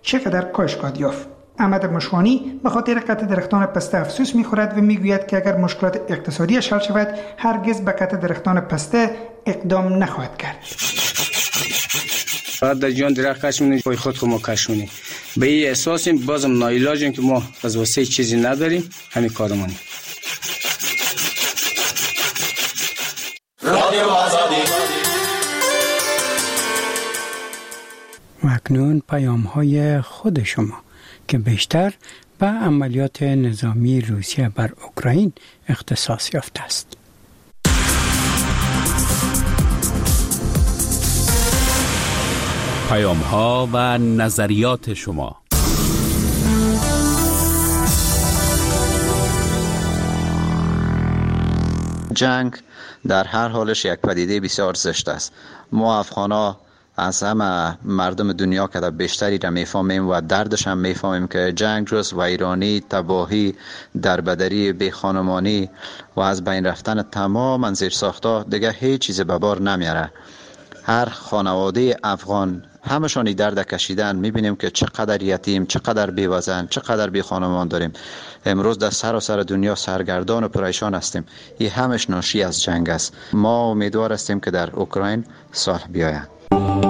چقدر کاهش یافت. احمد مشوانی به خاطر قطع درختان پسته افسوس می‌خورد و میگوید که اگر مشکلات اقتصادیش حل شود هرگز به قطع درختان پسته اقدام نخواهد کرد. بعد جان درخت کشمونی پای خود ما کشمونی به این احساسیم بازم ناعلاجیم که ما از واسه چیزی نداریم همین کارمون. رادیو آزادی. اکنون پیام‌های خود شما که بیشتر به عملیات نظامی روسیه بر اوکراین اختصاص یافته است. پیام‌ها و نظریات شما. جنگ در هر حالش یک پدیده بسیار زشت است. ما افغان‌ها از همه مردم دنیا که در بیشتری را میفهمیم و دردش هم میفهمیم که جنگ جز ویرانی، تباهی، دربدری، بیخانمانی و از بین رفتن تمام زیرساخت‌ها دیگه هیچ چیز به بار نمیاره. هر خانواده افغان همشانی درد کشیدن. میبینیم که چقدر یتیم، چقدر بیوزن، چقدر بی خانمان داریم. امروز در سراسر دنیا سرگردان و پریشان هستیم. این همش ناشی از جنگ است. ما امیدوار هستیم که در اوکراین صلح بیاید.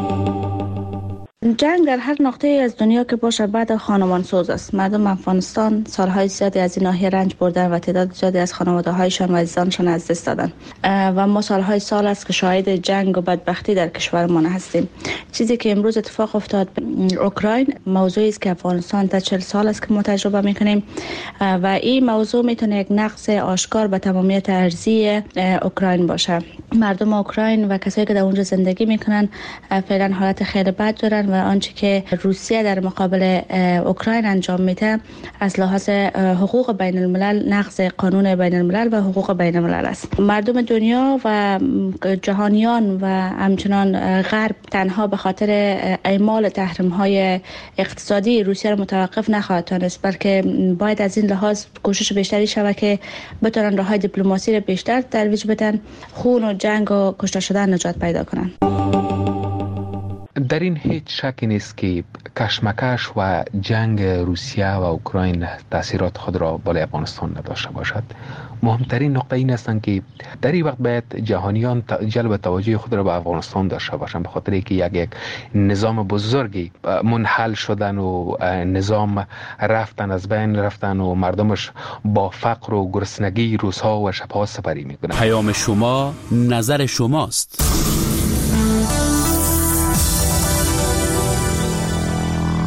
جنگ در هر نقطه از دنیا که باشه بعد خانمان سوز است. مردم افغانستان سالهای زیادی از این ناحیه رنج بردن و تعداد زیادی از خانواده هایشان و عزیزانشان از دست دادن و ما سال است که شاهد جنگ و بدبختی در کشورمان هستیم. چیزی که امروز اتفاق افتاد اوکراین موضوعی است که افغانستان تا 40 سال است که ما تجربه میکنیم و این موضوع میتونه یک نقض آشکار به تمامیت ارضی اوکراین باشه. مردم اوکراین و کسایی که در اونجا زندگی میکنن فعلا حالت خیلی بد دارن و آنچه که روسیه در مقابل اوکراین انجام میده از لحاظ حقوق بین الملل نقض قانون بین الملل و حقوق بین الملل است. مردم دنیا و جهانیان و همچنان غرب تنها به خاطر اعمال تحریم های اقتصادی روسیه را متوقف نخواهد دانست، بلکه باید از این لحاظ کوشش بیشتری شود که بتونن راههای دیپلماسی را بیشتر ترویج بدن، خون و جنگ و کشته شدن نجات پیدا کنن. در این هیچ شکی نیست که کشمکش و جنگ روسیه و اوکراین تاثیرات خود را بالای افغانستان نداشته باشد. مهمترین نقطه این است که در این وقت باید جهانیان جلب توجه خود را به افغانستان داشته باشند، به خاطر اینکه یک نظام بزرگی منحل شدن و نظام رفتن از بین رفتن و مردمش با فقر و گرسنگی روزها و شبها سپری میکنند. پیام شما نظر شماست.